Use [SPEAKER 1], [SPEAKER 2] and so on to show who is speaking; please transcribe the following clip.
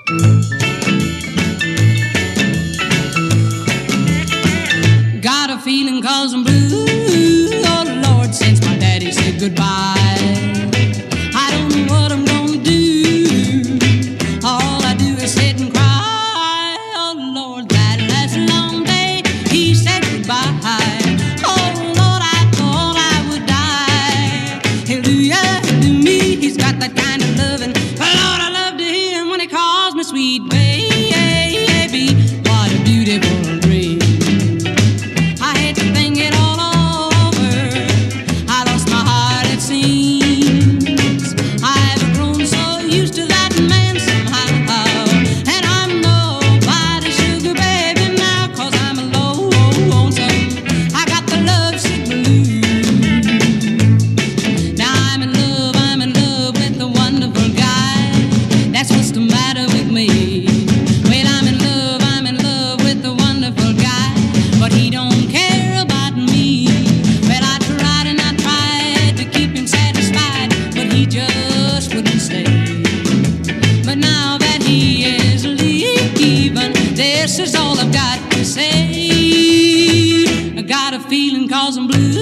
[SPEAKER 1] Got a feeling 'cause I'm blue. Oh Lord, since my daddy said goodbye. I don't know what I'm gonna do. All I do is sit and cry. Oh Lord, that last long day he said goodbye. Oh Lord, I thought I would die. He'll do ya, he'll do me. He's got that kind of loving. Lord, I love to hear him when he calls me sweet baby. What a beautiful dream. I hate to think it all over. I lost my heart, it seems. I've grown so used to that man somehow. And I'm nobody's sugar baby now, 'cause I'm lonesome. I got the lovesick blues. Now I'm in love with the wonderful guy. That's what's the matter with me. Well, I'm in love with the wonderful guy, but he don't care about me. Well, I tried and I tried to keep him satisfied, but he just wouldn't stay. But now that he is leaving, this is all I've got to say. I got a feeling 'cause I'm blue.